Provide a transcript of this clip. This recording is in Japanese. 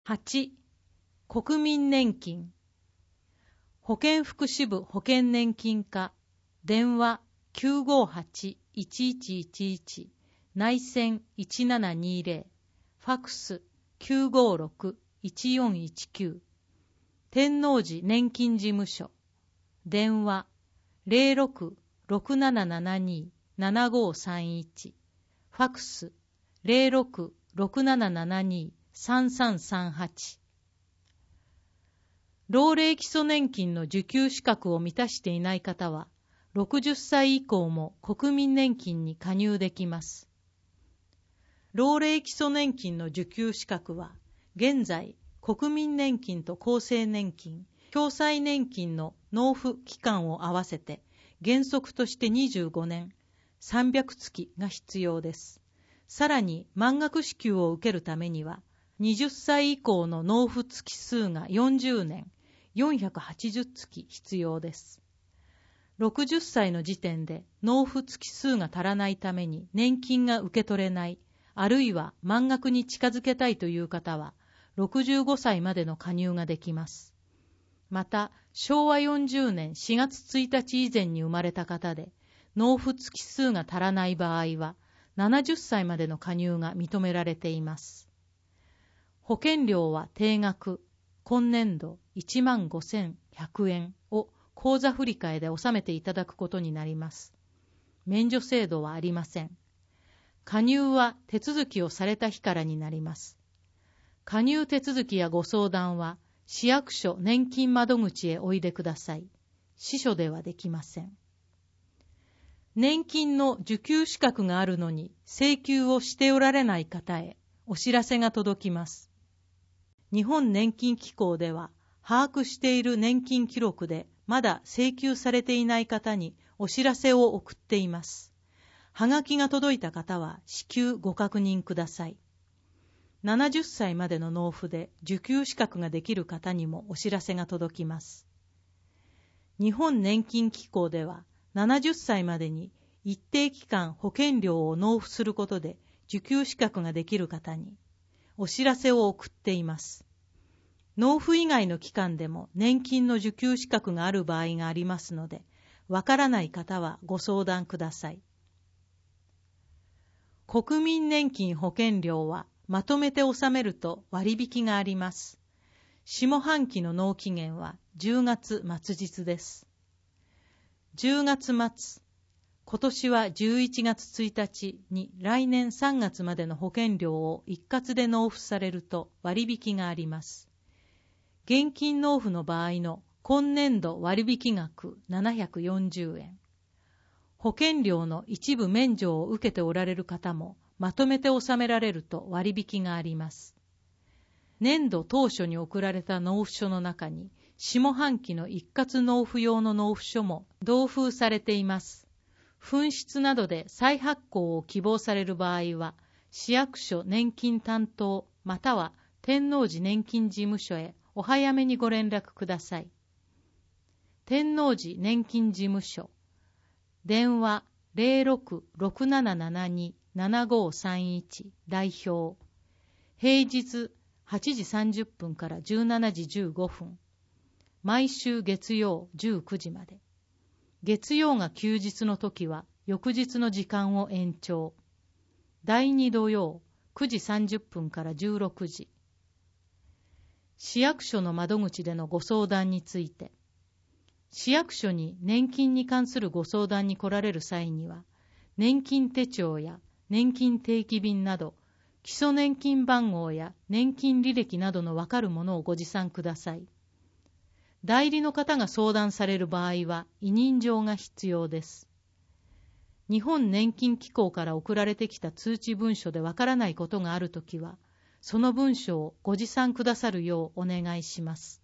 8. 国民年金。保健福祉部保険年金課、電話 958-1111、内線1720、ファクス 956-1419、天王寺年金事務所、電話 06-6772-7531、ファクス 06-6772-3338。老齢基礎年金の受給資格を満たしていない方は、60歳以降も国民年金に加入できます。老齢基礎年金の受給資格は、現在、国民年金と厚生年金、共済年金の納付期間を合わせて、原則として25年、300月が必要です。さらに、満額支給を受けるためには、20歳以降の納付月数が40年、480月必要です。60歳の時点で納付月数が足らないために年金が受け取れない、あるいは満額に近づけたいという方は、65歳までの加入ができます。また、昭和40年4月1日以前に生まれた方で、納付月数が足らない場合は、70歳までの加入が認められています。保険料は定額、今年度15,100円を口座振替で納めていただくことになります。免除制度はありません。加入は手続きをされた日からになります。加入手続きやご相談は市役所年金窓口へおいでください。支所ではできません。年金の受給資格があるのに請求をしておられない方へお知らせが届きます。日本年金機構では把握している年金記録でまだ請求されていない方にお知らせを送っています。はがきが届いた方は至急ご確認ください。70歳までの納付で受給資格ができる方にもお知らせが届きます。日本年金機構では70歳までに一定期間保険料を納付することで受給資格ができる方にお知らせを送っています。納付以外の期間でも年金の受給資格がある場合がありますので、わからない方はご相談ください。国民年金保険料はまとめて納めると割引があります。下半期の納期限は10月末日です。10月末、今年は11月1日に来年3月までの保険料を一括で納付されると割引があります。現金納付の場合の今年度割引額740円。保険料の一部免除を受けておられる方もまとめて納められると割引があります。年度当初に送られた納付書の中に下半期の一括納付用の納付書も同封されています。紛失などで再発行を希望される場合は、市役所年金担当または天王寺年金事務所へお早めにご連絡ください。天王寺年金事務所、電話 06-6772-7531 代表、平日8時30分から17時15分、毎週月曜19時まで。月曜が休日の時は翌日の時間を延長。第2土曜9時30分から16時。市役所の窓口でのご相談について、市役所に年金に関するご相談に来られる際には、年金手帳や年金定期便など、基礎年金番号や年金履歴などのわかるものをご持参ください。代理の方が相談される場合は委任状が必要です。日本年金機構から送られてきた通知文書でわからないことがあるときは、その文書をご持参くださるようお願いします。